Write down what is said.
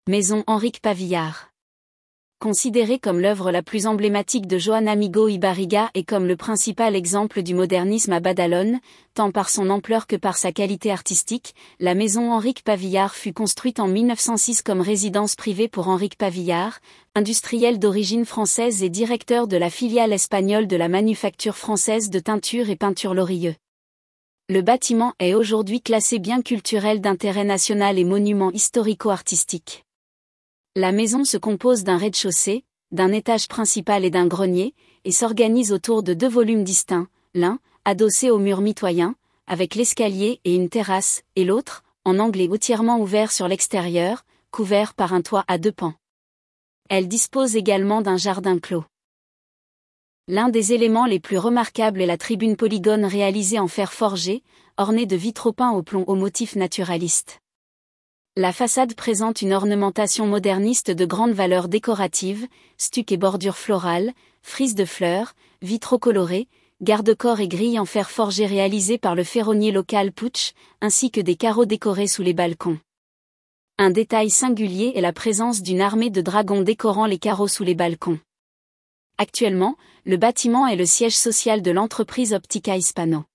Maison Henrique Pavillard. Considérée comme l'œuvre la plus emblématique de Joan Amigo y Barriga et comme le principal exemple du modernisme à Badalone, tant par son ampleur que par sa qualité artistique, la maison Henrique Pavillard fut construite en 1906 comme résidence privée pour Henrique Pavillard, industriel d'origine française et directeur de la filiale espagnole de la manufacture française de teinture et peinture Lorilleux. Le bâtiment est aujourd'hui classé bien culturel d'intérêt national et monument historico-artistique. La maison se compose d'un rez-de-chaussée, d'un étage principal et d'un grenier, et s'organise autour de 2 volumes distincts, l'un, adossé au mur mitoyen, avec l'escalier et une terrasse, et l'autre, en angle et entièrement ouvert sur l'extérieur, couvert par un toit à 2 pans. Elle dispose également d'un jardin clos. L'un des éléments les plus remarquables est la tribune polygone réalisée en fer forgé, ornée de vitraux peints au plomb au motif naturaliste. La façade présente une ornementation moderniste de grande valeur décorative, stuc et bordures florales, frises de fleurs, vitraux colorés, garde-corps et grilles en fer forgé réalisées par le ferronnier local Puig, ainsi que des carreaux décorés sous les balcons. Un détail singulier est la présence d'une armée de dragons décorant les carreaux sous les balcons. Actuellement, le bâtiment est le siège social de l'entreprise Optica Hispano.